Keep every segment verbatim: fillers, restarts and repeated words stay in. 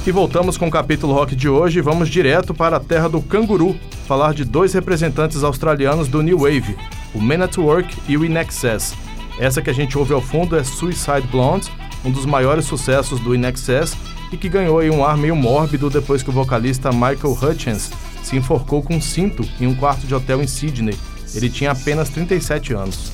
E voltamos com o capítulo rock de hoje e vamos direto para a terra do canguru, falar de dois representantes australianos do New Wave, o Men at Work e o In Excess. Essa que a gente ouve ao fundo é Suicide Blonde, um dos maiores sucessos do In Excess e que ganhou aí um ar meio mórbido depois que o vocalista Michael Hutchence se enforcou com um cinto em um quarto de hotel em Sydney. Ele tinha apenas trinta e sete anos.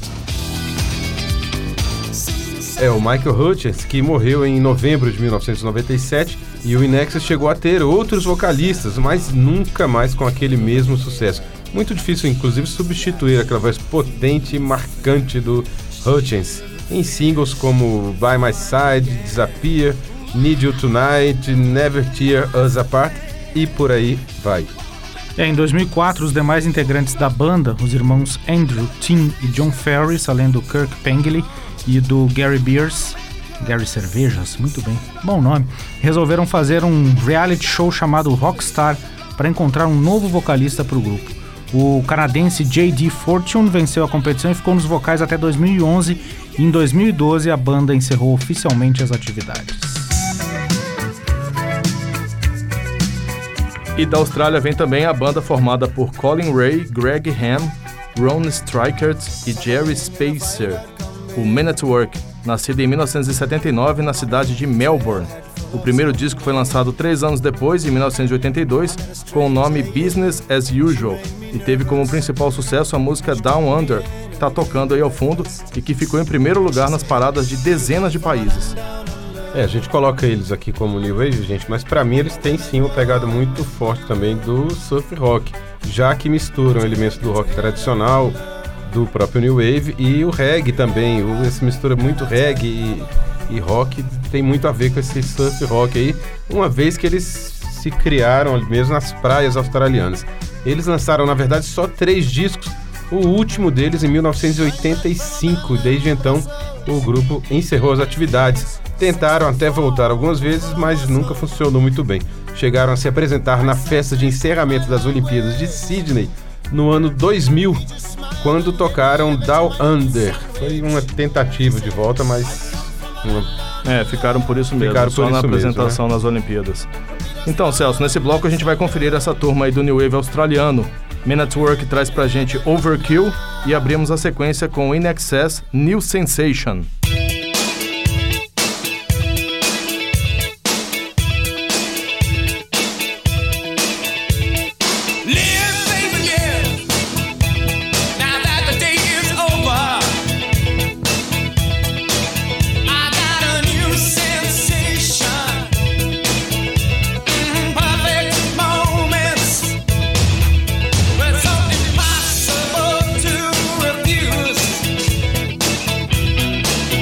É, o Michael Hutchence, que morreu em novembro de mil novecentos e noventa e sete, e o In Excess chegou a ter outros vocalistas, mas nunca mais com aquele mesmo sucesso. Muito difícil, inclusive, substituir aquela voz potente e marcante do Hutchence em singles como By My Side, Disappear, Need You Tonight, Never Tear Us Apart e por aí vai. É, em dois mil e quatro, os demais integrantes da banda, os irmãos Andrew, Tim e John Ferris, além do Kirk Pengilly e do Gary Beers, Gary Cervejas, muito bem, bom nome, resolveram fazer um reality show chamado Rockstar para encontrar um novo vocalista para o grupo. O canadense J D Fortune venceu a competição e ficou nos vocais até dois mil e onze, e em dois mil e doze a banda encerrou oficialmente as atividades. E da Austrália vem também a banda formada por Colin Ray, Greg Ham, Ron Strykert e Jerry Spacer, o Men at Work, nascido em mil novecentos e setenta e nove na cidade de Melbourne. O primeiro disco foi lançado três anos depois, em mil novecentos e oitenta e dois, com o nome Business as Usual, e teve como principal sucesso a música Down Under, que está tocando aí ao fundo e que ficou em primeiro lugar nas paradas de dezenas de países. É, a gente coloca eles aqui como New Wave, gente, mas pra mim eles têm sim uma pegada muito forte também do surf rock, já que misturam elementos do rock tradicional, do próprio New Wave e o reggae também. O, essa mistura muito reggae e, e rock tem muito a ver com esse surf rock aí, uma vez que eles se criaram ali mesmo nas praias australianas. Eles lançaram, na verdade, só três discos, o último deles em mil novecentos e oitenta e cinco. Desde então, o grupo encerrou as atividades. Tentaram até voltar algumas vezes, mas nunca funcionou muito bem. Chegaram a se apresentar na festa de encerramento das Olimpíadas de Sydney no ano dois mil, quando tocaram Down Under. Foi uma tentativa de volta, mas... Uma... É, ficaram por isso mesmo, ficaram só por na isso apresentação mesmo, né? nas Olimpíadas. Então, Celso, nesse bloco a gente vai conferir essa turma aí do New Wave australiano. Men at Work traz pra gente Overkill e abrimos a sequência com In Excess, New Sensation. Impossible to refuse.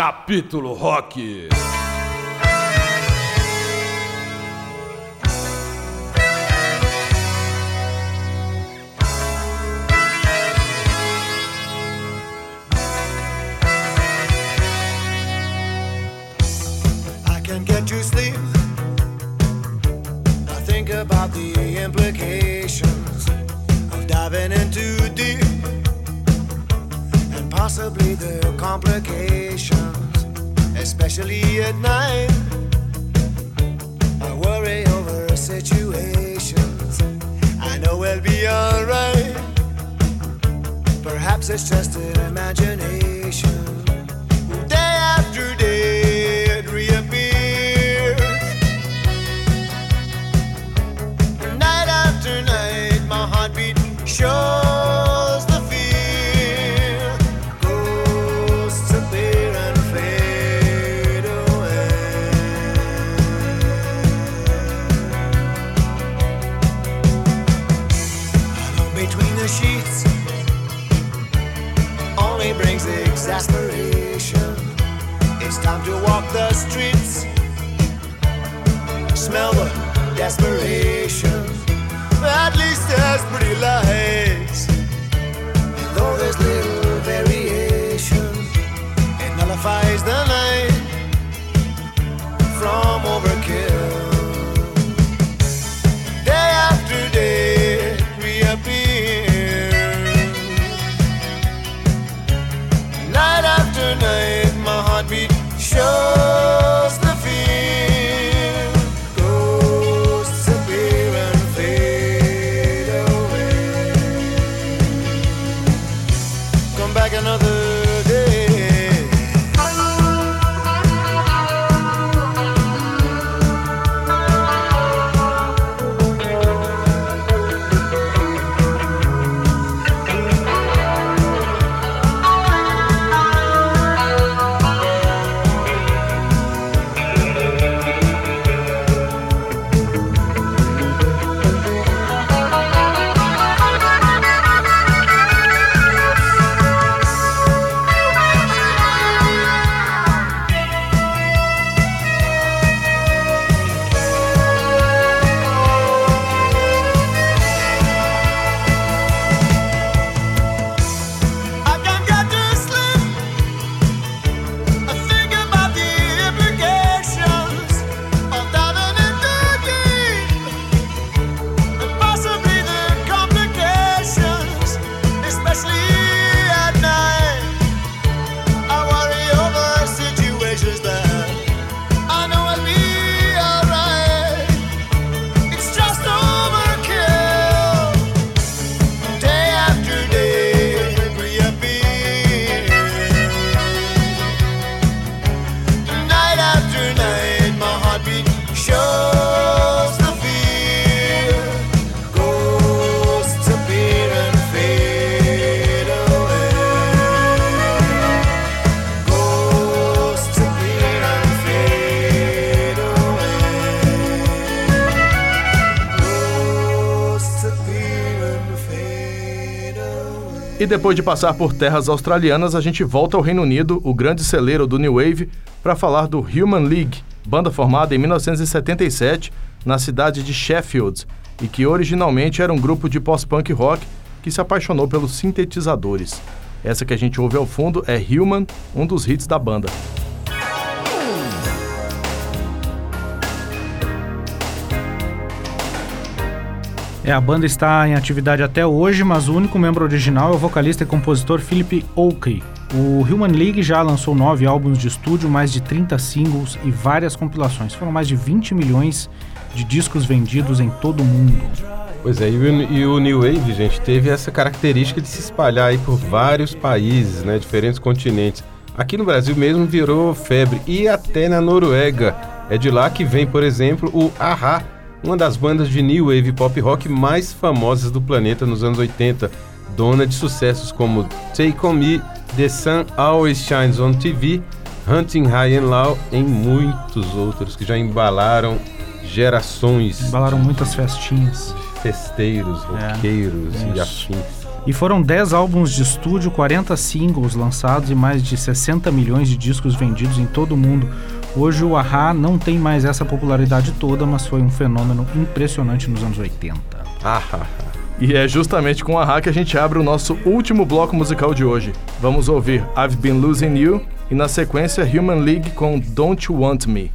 Capítulo Rock. I can't get to sleep. I think about the implications of diving in too deep, and possibly the complications, especially at night. I worry over situations. I know we'll be alright. Perhaps it's just an imagination. Day after day it reappears. Night after night my heartbeat shows the fear. Ghosts appear and fade away. Alone between the sheets only brings exasperation. It's time to walk the streets, smell the desperation. At least there's pretty lights, and though there's little variation, it nullifies the night from overkill. Day after day it reappears. Night after night my heartbeat shows the fear. Ghosts appear and fade away. Come back another day. E depois de passar por terras australianas, a gente volta ao Reino Unido, o grande celeiro do New Wave, para falar do Human League, banda formada em mil novecentos e setenta e sete na cidade de Sheffield, e que originalmente era um grupo de post-punk rock que se apaixonou pelos sintetizadores. Essa que a gente ouve ao fundo é Human, um dos hits da banda. É, a banda está em atividade até hoje, mas o único membro original é o vocalista e compositor Philip Oakey. O Human League já lançou nove álbuns de estúdio, mais de trinta singles e várias compilações. Foram mais de vinte milhões de discos vendidos em todo o mundo. Pois é, e o, e o New Wave, gente, teve essa característica de se espalhar aí por vários países, né, diferentes continentes. Aqui no Brasil mesmo virou febre, e até na Noruega. É de lá que vem, por exemplo, o A-ha, uma das bandas de New Wave pop rock mais famosas do planeta nos anos oitenta, dona de sucessos como Take On Me, The Sun Always Shines On T V, Hunting High and Low, e muitos outros que já embalaram gerações. Embalaram muitas festinhas. Festeiros, roqueiros é, e afins. E foram dez álbuns de estúdio, quarenta singles lançados e mais de sessenta milhões de discos vendidos em todo o mundo. Hoje o A-ha não tem mais essa popularidade toda, mas foi um fenômeno impressionante nos anos oitenta. Ah, ah, ah. E é justamente com A-ha que a gente abre o nosso último bloco musical de hoje. Vamos ouvir I've Been Losing You e na sequência Human League com Don't You Want Me.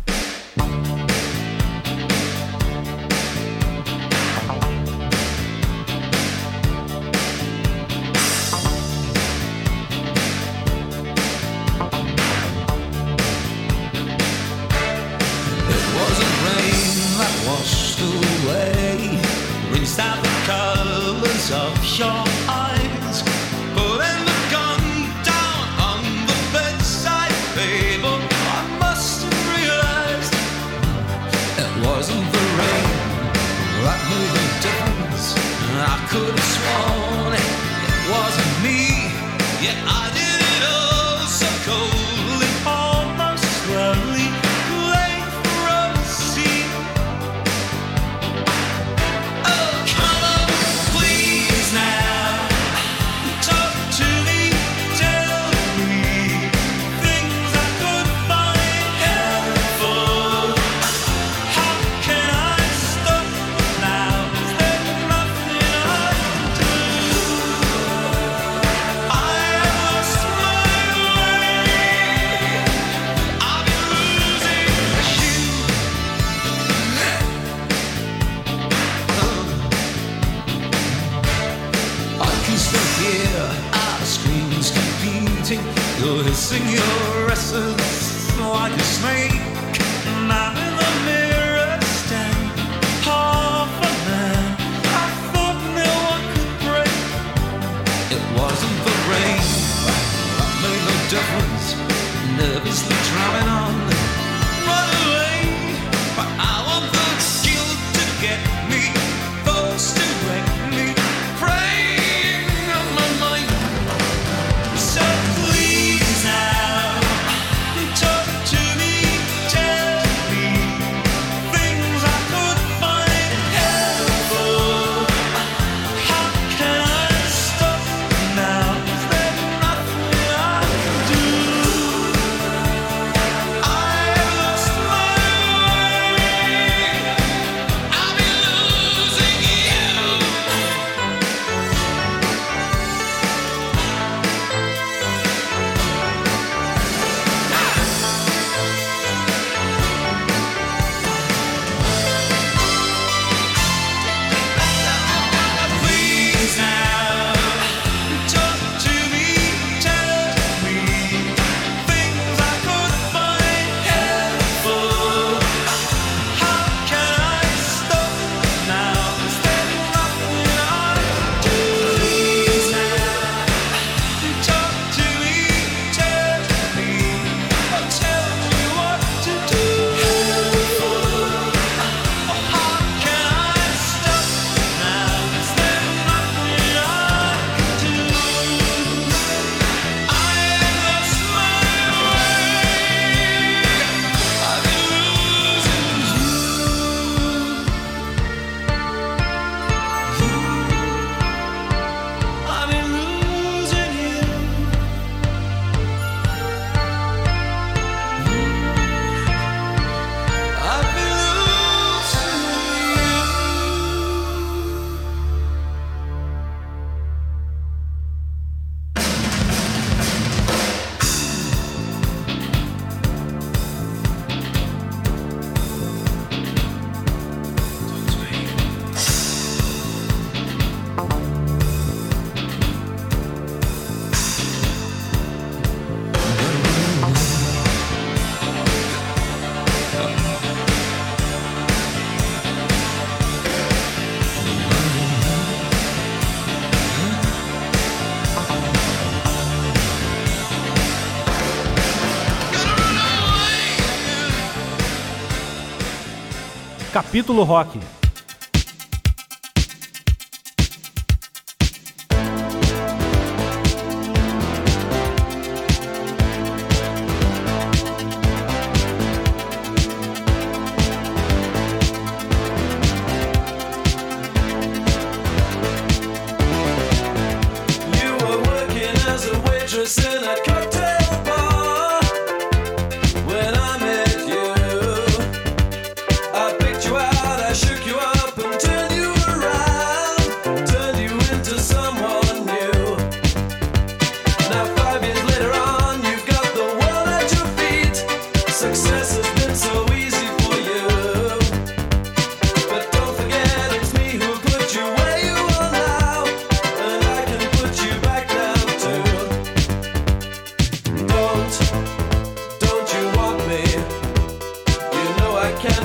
Capítulo Rock.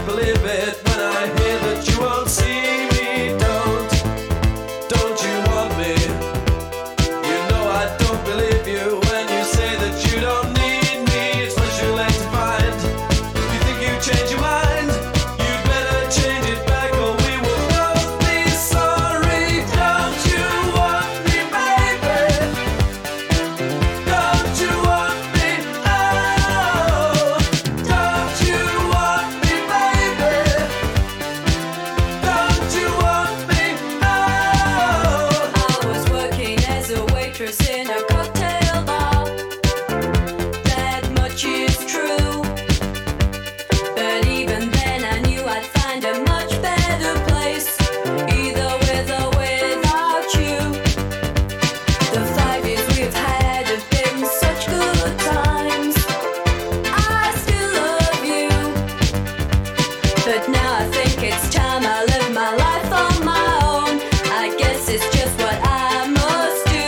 believe it when I hear that you won't see me. Don't, don't you want me? You know I don't believe you when you say that you don't need me. It's much too late to find. You think you change your mind? You'd better change it back or we will both be sorry. Don't you want me, baby? Don't you want me? Oh, don't you want me, baby? Don't you want me? Oh. I was working as a waitress in a cocktail bar. That much is true. But even then I knew I'd find a much better place, either with or without you. The five years we've had have been such good times. I still love you, but now I think it's time I live my life on my own. I guess it's just what I must do.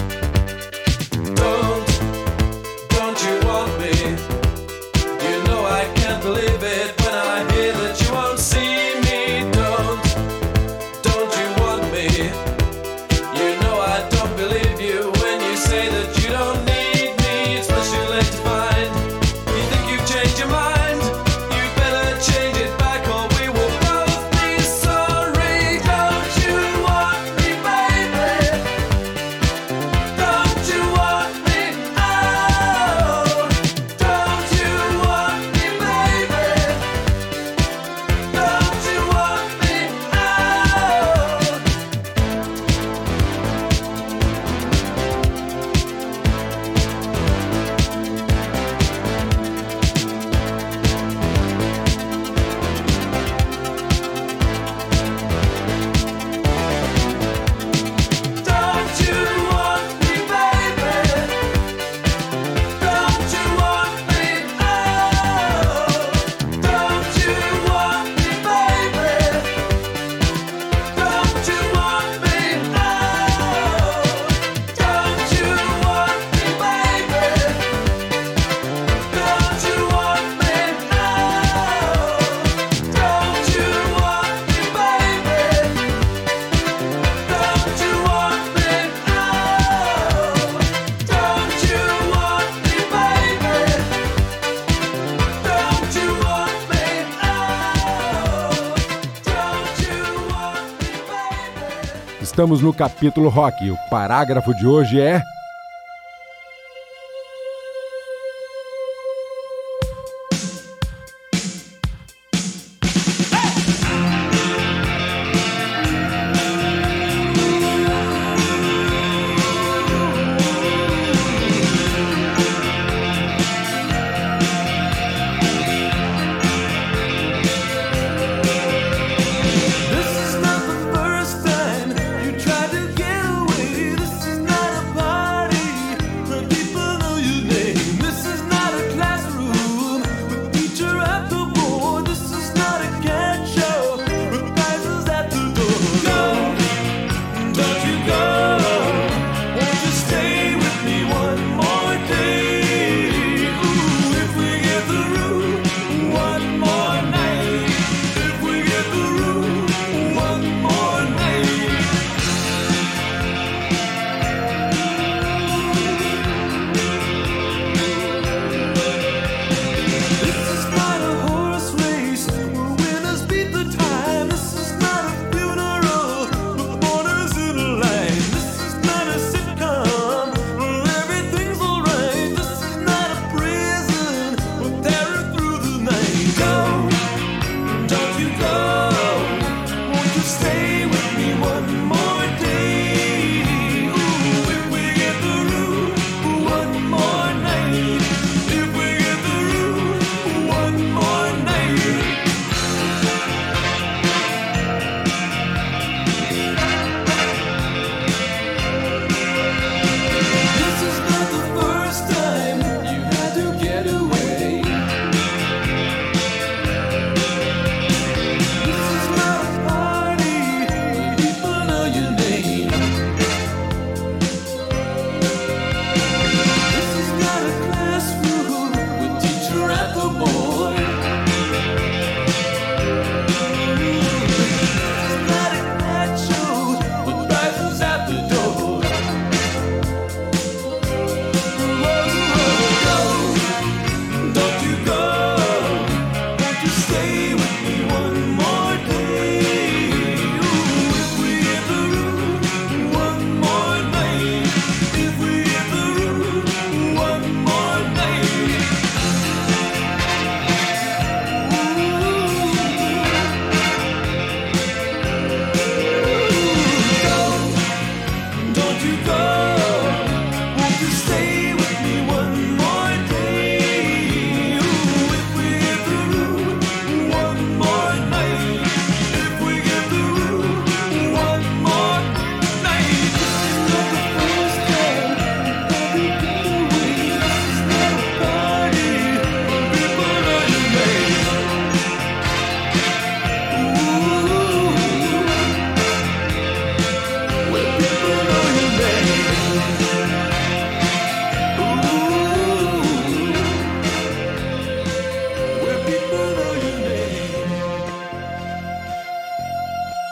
Don't, don't you want me? You know I can't believe it when I hear that you won't see me. Don't, don't you want me? You know I don't believe you when you say that you don't need me. It's much too late to find. You think you've changed your mind? You'd better change it back or we will both be sorry. Don't you want me, baby? Don't you want me? Oh, don't you want me, baby? Don't you want me? Oh. Don't you want me, baby? Don't you want me? Oh, don't you want me, baby? Don't you want me? Oh, don't you want me, baby? Don't you want me? Oh, don't you want me, baby? Don't you want me? Oh, don't you want me, baby? Don't you want me? Oh, don't you want me, baby? Estamos no capítulo rock. O parágrafo de hoje é: This is not the first time you tried to get away. This is not a part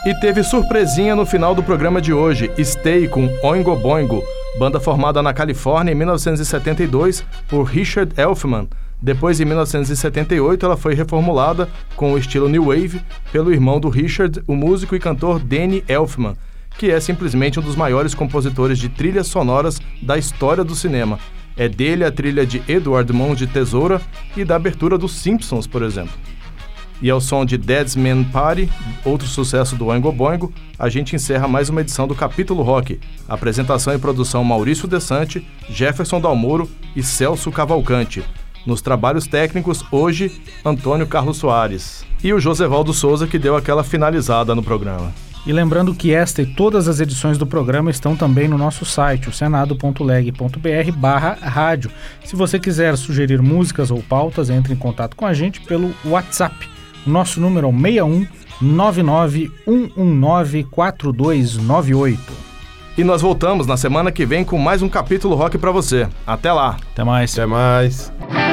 E teve surpresinha no final do programa de hoje, Stay com Oingo Boingo, banda formada na Califórnia em mil novecentos e setenta e dois por Richard Elfman. Depois, em mil novecentos e setenta e oito, ela foi reformulada com o estilo New Wave pelo irmão do Richard, o músico e cantor Danny Elfman, que é simplesmente um dos maiores compositores de trilhas sonoras da história do cinema. É dele a trilha de Edward Mãos de Tesoura e da abertura dos Simpsons, por exemplo. E ao som de Dead Man's Party, outro sucesso do Oingo Boingo, a gente encerra mais uma edição do Capítulo Rock. Apresentação e produção Maurício Desante, Jefferson Dalmoro e Celso Cavalcante. Nos trabalhos técnicos, hoje, Antônio Carlos Soares. E o Josevaldo Souza, que deu aquela finalizada no programa. E lembrando que esta e todas as edições do programa estão também no nosso site, o senado ponto leg ponto br barra rádio. Se você quiser sugerir músicas ou pautas, entre em contato com a gente pelo WhatsApp. O nosso número é o seis um nove nove um um nove quatro dois nove oito. E nós voltamos na semana que vem com mais um Capítulo Rock pra você. Até lá! Até mais! Até mais!